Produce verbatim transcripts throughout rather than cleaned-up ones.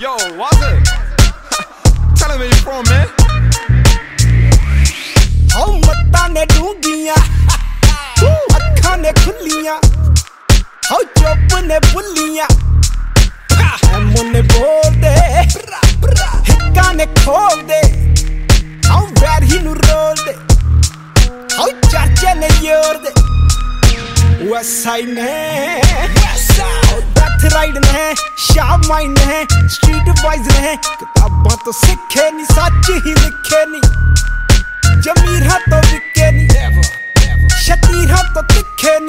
Yo, what's it? Tell him where you from, man. Oh, matta ne dungiyan, akkhan ne khulliyan, oh chup ne bulliyan, mun ne bol de, hikka ne khol de, oh varhi nu roll de, oh charche ne yor de, west side ne, oh death ride ne, sharp mind ne, street wise ne, kitaban to sikhe nahi, sach hi likhe nahi. जमीर हा तो बिके नी, शतीर हा तो तिखे नी,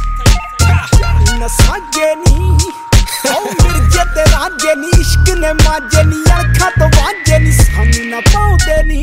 न साजे नी, ओ मिर्जे ते राजे नी, इश्क ने माजे नी, अड़खा तो वाजे नी, सामी ना पाउंदे नी,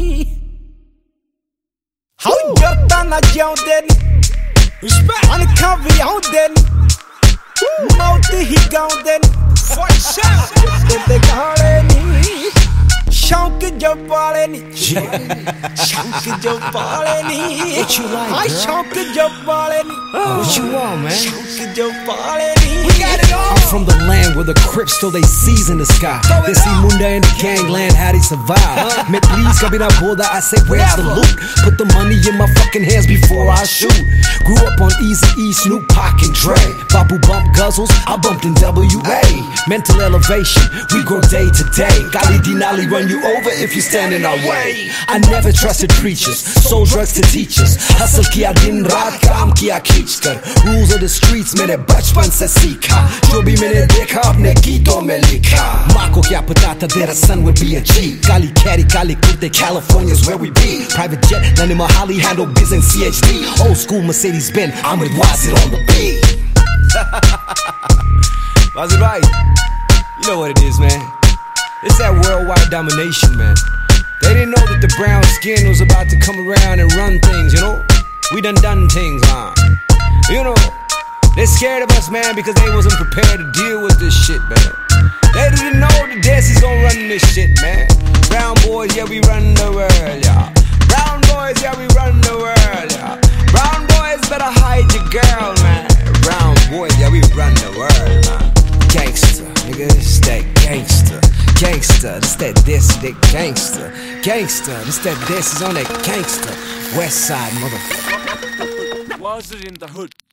हाउ जरता ना जाउंदे नी, अनखा भी आउंदे नी, मौत ही गाउंदे नी, ते गाले नी, शौक जो पाले नी, शौक जो पाले नी, हाय शौक जो पाले नी, What you want, man? शौक जो पाले नी, we got it all. I'm from the land where the Crips still they seize in the sky. They see Munda in the gangland, how they survive. Me please, kabhi na boda, I say where's the loot? Put the money in my fucking hands before I shoot. Grew up on Easy E, Snoop, Pac and Dre. Babu bump guzzles, I bumped in W A. Mental elevation, we grow day to day. Gali Dinali run you over if you stand in our way. I never trusted preachers, sold drugs to teachers. Hustle kiya din raat, kaam kiya khich kar. Rules of the streets मैंने बचपन से सीखा, जो भी मैंने देखा अपने गीतों में लिखा. माँ को क्या पता था that a son would be a G. Kali caddy, Kali kurte, California's where we be. Private jet, Lenny Mahali, handle biz and C H D. Old school Mercedes Benz, I'm with Wazir on the beat. Wazir right, you know what it is, man. It's that worldwide domination, man. They didn't know that the brown skin was about to come around and run things, you know. We done done things, huh? You know, they're scared of us, man, because they wasn't prepared to deal with this shit, man. They didn't know the Desi's gonna run this shit, man. Brown boys, yeah, we run the world, yeah. Brown boys, yeah, we run the world, yeah. Brown boys, better hide your girl, man. Brown boys, yeah, we run the world, man. Gangster, nigga, it's that gangster. Gangster, this that Desi, that gangster. Gangster, this that Desi's on that gangster. West side, motherfucker. Was it in the hood?